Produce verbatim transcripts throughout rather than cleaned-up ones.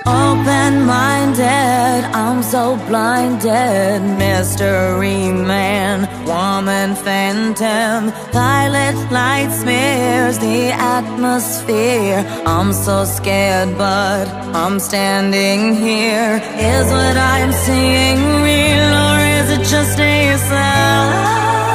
Open-minded, I'm so blinded. Mystery man, woman phantom. Violet light smears the atmosphere. I'm so scared, but I'm standing here. Is what I'm seeing real, or is it just a sign?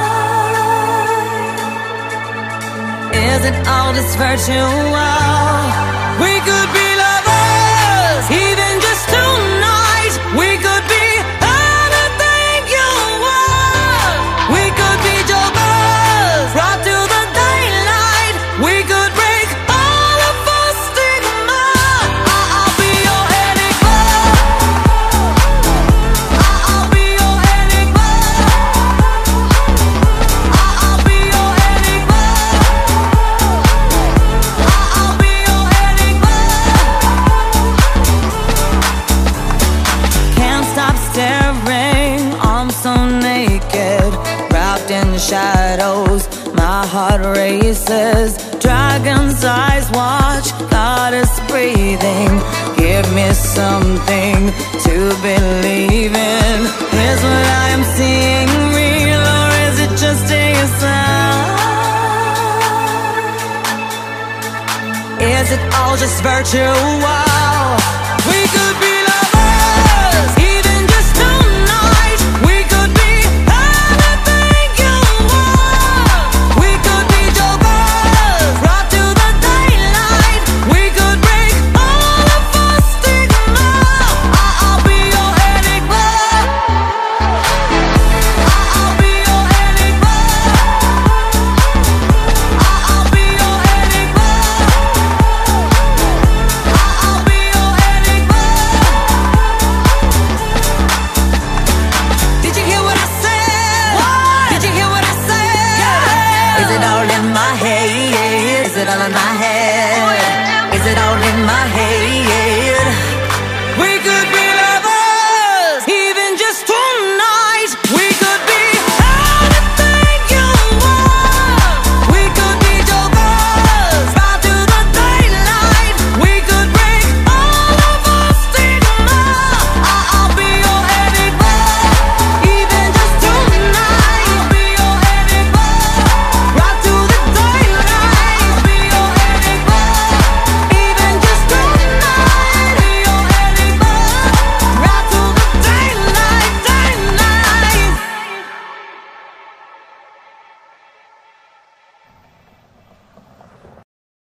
Is it all just virtual? We could be lovers, even just tonight. We could be anything you want. We could be jokers, right to the daylight. We could break all of our stigma. I'll be your enigma. I'll be your enigma. I'll be your enigma. I'll be your enigma. Can't stop staring, I'm so naked, wrapped in shadows, my heart races. Dragon's eyes watch, goddess breathing. Give me something to believe in. Is what I am seeing real, or is it just a sign? Is it all just virtual? We could be lovers, even just tonight. We could be anything you want. We could be jokers, right to the daylight. We could break all of our stigma. I'll be your enigma. I'll be your enigma. I'll be your enigma. I'll be your enigma. Did you hear what I said? What? Did you hear what I said? Is it all in my head? Is it all in my head?